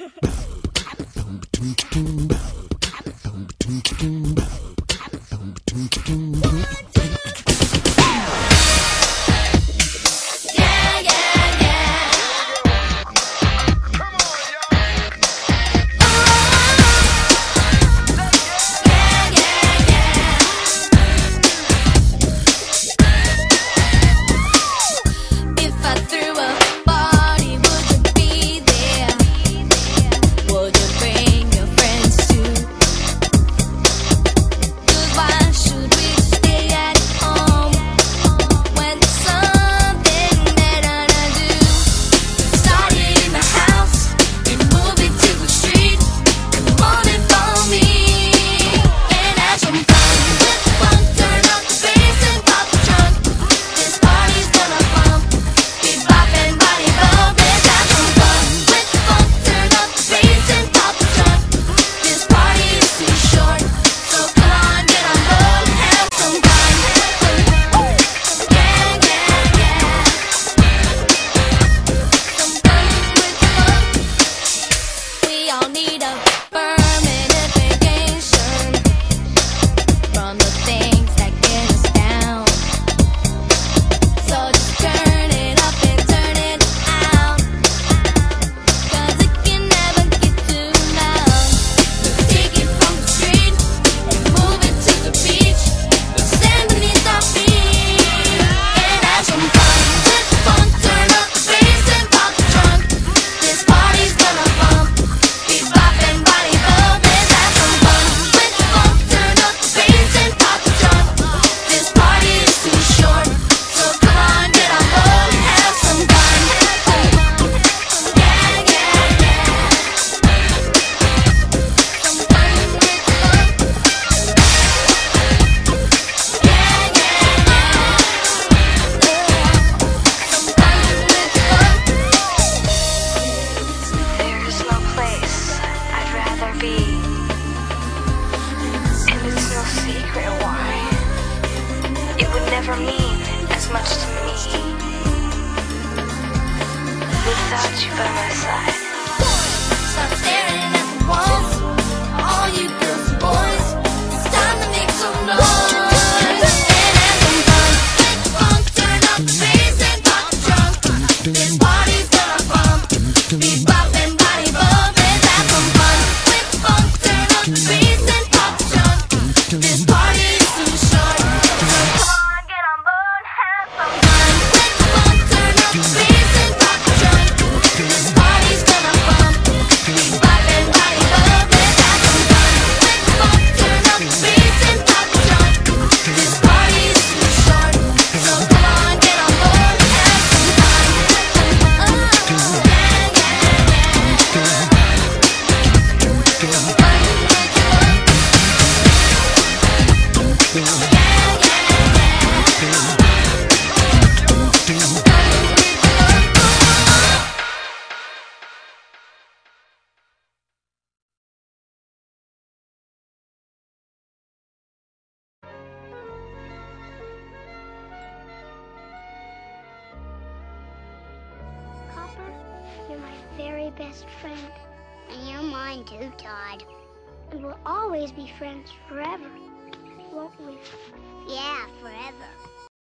never mean as much to me without you by my side. Stop staring at the walls, all you girls and boys. It's time to make some noise and have some fun. Get funk, turn up the bass and pop the trunk. This party's gonna bump, beat bop and body bump. Let's have some fun. Get funk, turn up the bass and pop the trunk. This party is too short, so come on, get on board, have some fun. Get funk, turn up the bass and pop the trunk. This party's gonna bump, beat bop and body bump. Let's have some fun. Get funk, turn up the bass and pop the trunk. This party is too short, so come on, get on board, have some fun. Copper, you're my very best friend. And you're mine too, Todd. And we'll always be friends forever, won't we? Yeah, forever.